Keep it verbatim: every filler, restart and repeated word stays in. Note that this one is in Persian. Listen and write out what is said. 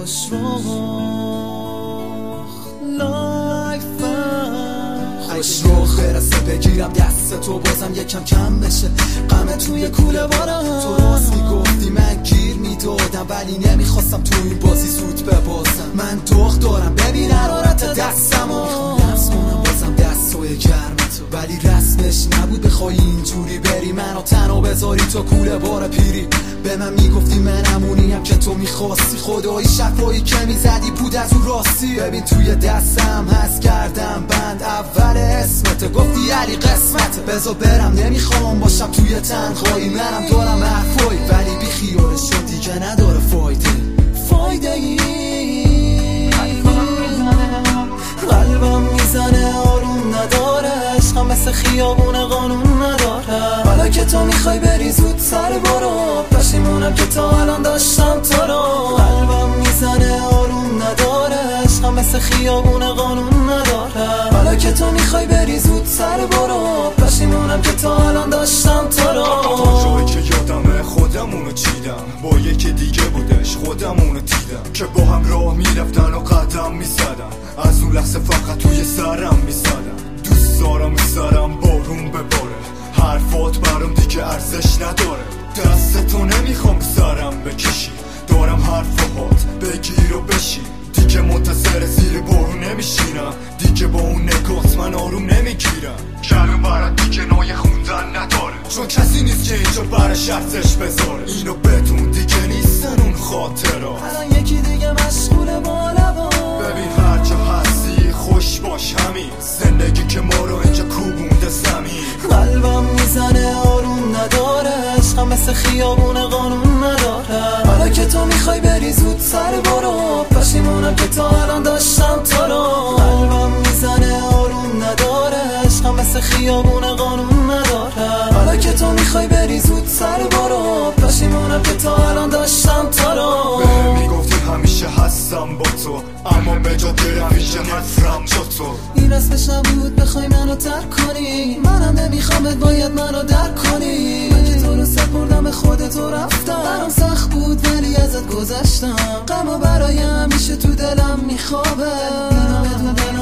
خوش رو لایف خوش رو برسه بگیرم دست تو بازم یکم کم بشه غم توی کوله بارم. تو راست میگفتی من گیر میدادم ولی نمیخواستم تو این بازی زود ببازم. من داغ دارم ببین حرارت دستمو میخوام نفس کنم بازم دستای گرم تو ولی رسمش نبود بخوای اینجوری بری منو تنها بذاری تو کوله بار پیری. به من میگفتی من همونیم که تو میخواستی خدایی شفایی که میزدی بود از اون راستی. ببین توی دستم هست کردم بند اول اسمت گفتی علی قسمت بذار برم نمیخوام باشم توی تنهایی. منم دارم حرفایی ولی بی خیالش شد دیگه نداره فایده فایده ای قلبم میزنه آروم نداره عشقم مثل خیابون قانون نداره. حالا که تو میخوای بری زود سر برو پشیمونم که تا الان داشتم تو رو. قلبم میزنه آروم نداره عشقم مثل خیابون قانون نداره. حالا که تو میخوای بری زود سر برو پشیمونم که تا الان داشتم تو رو. جایی که یادمه خودمونو چیدم با یکی دیگه بودش خودمونو دیدم که با هم راه میرفتن و قدم میزدن از اون لحظه فقط توی سرم میزدم. دوست دارم سرم بارون بباره حرفات برام دیگه ارزش نداره. دست تو نمیخوام سرم بکشی دارم حرفات بگیر و بشی دیگه منتظر زیر بارون نمیشینم دیگه با اون نگات من آروم نمیگیرم. کلم برات دیگه نای خوندن نداره چون کسی نیست که اینجا برش ارزش بذاره. اینو بدون دیگه نیستن اون خاطرها الان یکی دیگه مشغول با لبا. ببین هر جا هستی خوش باش همین زندگی که ما رو اینجا کوبونده زمین. قلبم میزنه آروم نداره عشقم مثل خیابون قانون نداره. حالا که تو میخوای بری زود سر برو پشیمونم که تا الان داشتم تو رو. قلبم میزنه آروم نداره عشقم مثل خیابون قانون نداره. حالا که تو میخوای بری زود سر برو پشیمونم که تا الان داشتم تو رو. به میگفتی همیشه هستم با تو اما به جا همیشه نفرم با تو. این اسمش نبود بخوای منو ترک کنی منم نمیخوامت باید منو درک کنی. من که تو رو سپردم به خودت و رفتم برام سخت بود ولی ازت گذشتم. غم و برای همیشه تو دلم میخوابه اینو بدون